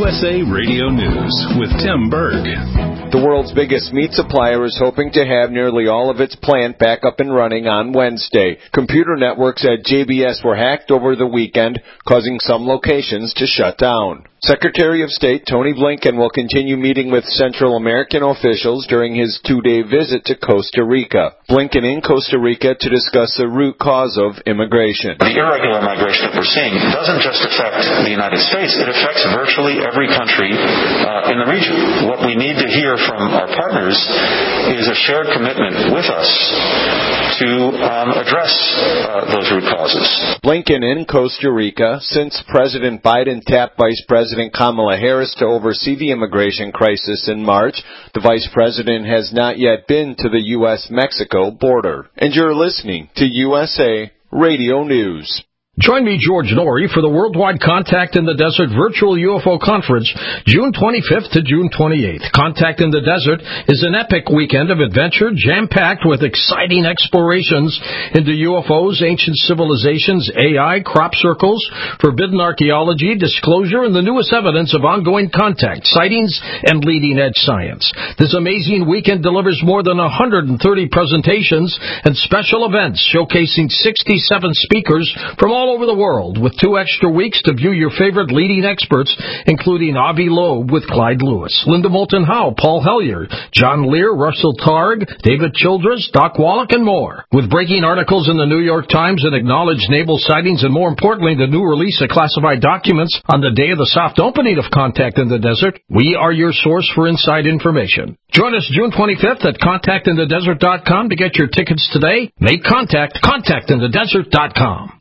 USA Radio News with Tim Berg. The world's biggest meat supplier is hoping to have nearly all of its plant back up and running on Wednesday. Computer networks at JBS were hacked over the weekend, causing some locations to shut down. Secretary of State Tony Blinken will continue meeting with Central American officials during his 2-day visit to Costa Rica. Blinken in Costa Rica to discuss the root cause of immigration. The irregular migration that we're seeing doesn't just affect the United States, it affects virtually every country in the region. What we need to hear from our partners is a shared commitment with us to address those root causes. Blinken in Costa Rica, since President Biden tapped Vice President Kamala Harris to oversee the immigration crisis in March, the Vice President has not yet been to the U.S.-Mexico border. And you're listening to USA Radio News. Join me, George Norrie, for the Worldwide Contact in the Desert Virtual UFO Conference, June 25th to June 28th. Contact in the Desert is an epic weekend of adventure, jam-packed with exciting explorations into UFOs, ancient civilizations, AI, crop circles, forbidden archaeology, disclosure, and the newest evidence of ongoing contact, sightings, and leading-edge science. This amazing weekend delivers more than 130 presentations and special events showcasing 67 speakers from all over the world, with 2 extra weeks to view your favorite leading experts, including Avi Loeb with Clyde Lewis, Linda Moulton Howe, Paul Hellyer, John Lear, Russell Targ, David Childress, Doc Wallach, and more. With breaking articles in the New York Times and acknowledged naval sightings, and more importantly, the new release of classified documents on the day of the soft opening of Contact in the Desert, we are your source for inside information. Join us June 25th at contactinthedesert.com to get your tickets today. Make contact, contactinthedesert.com.